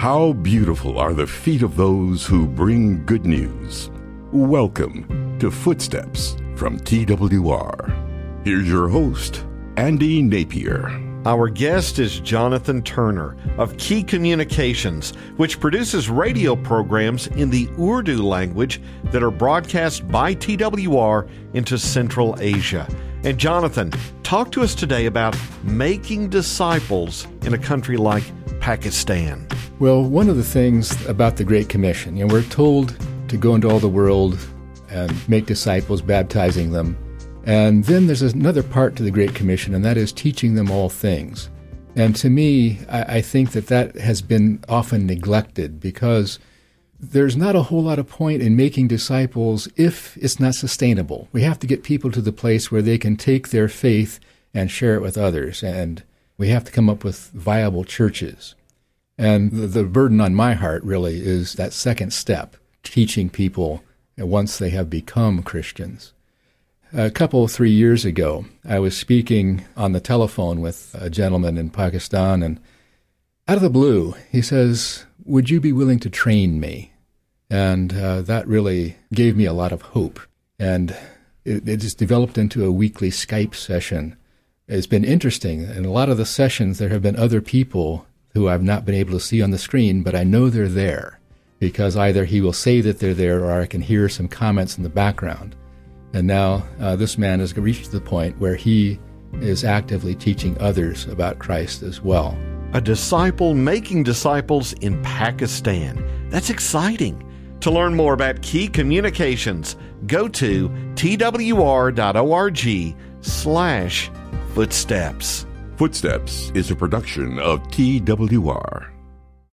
How beautiful are the feet of those who bring good news. Welcome to Footsteps from TWR. Here's your host, Andy Napier. Our guest is Jonathan Turner of Key Communications, which produces radio programs in the Urdu language that are broadcast by TWR into Central Asia. And Jonathan, talk to us today about making disciples in a country like Pakistan. Well, one of the things about the Great Commission, we're told to go into all the world and make disciples, baptizing them. And then there's another part to the Great Commission, and that is teaching them all things. And to me, I think that has been often neglected because there's not a whole lot of point in making disciples if it's not sustainable. We have to get people to the place where they can take their faith and share it with others. And we have to come up with viable churches. And the burden on my heart really is that second step, teaching people once they have become Christians. A couple, 3 years ago, I was speaking on the telephone with a gentleman in Pakistan, and out of the blue, he says, "Would you be willing to train me?" And that really gave me a lot of hope. And it just developed into a weekly Skype session. It's been interesting. In a lot of the sessions, there have been other people who I've not been able to see on the screen, but I know they're there because either he will say that they're there or I can hear some comments in the background. And now this man has reached the point where he is actively teaching others about Christ as well. A disciple making disciples in Pakistan. That's exciting. To learn more about Key Communications, go to twr.org/footsteps. Footsteps is a production of TWR.